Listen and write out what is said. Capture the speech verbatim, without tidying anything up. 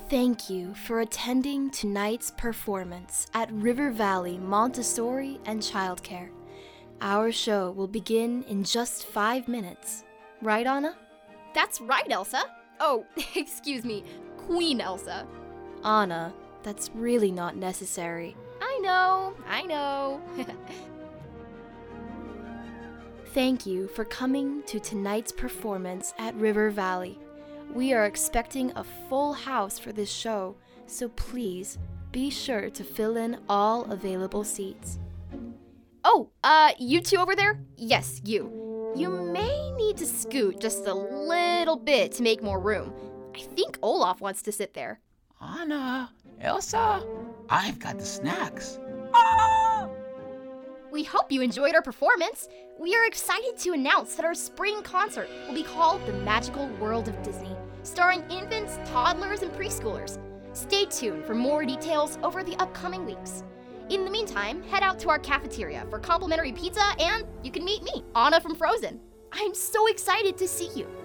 Thank you for attending tonight's performance at River Valley Montessori and Childcare. Our show will begin in just five minutes. Right, Anna? That's right, Elsa. Oh, excuse me, Queen Elsa. Anna, that's really not necessary. I know, I know. Thank you for coming to tonight's performance at River Valley. We are expecting a full house for this show, so please be sure to fill in all available seats. Oh, uh, you two over there? Yes, you. You may need to scoot just a little bit to make more room. I think Olaf wants to sit there. Anna, Elsa, I've got the snacks. Ah! We hope you enjoyed our performance. We are excited to announce that our spring concert will be called The Magical World of Disney, starring infants, toddlers, and preschoolers. Stay tuned for more details over the upcoming weeks. In the meantime, head out to our cafeteria for complimentary pizza and you can meet me, Anna from Frozen. I'm so excited to see you.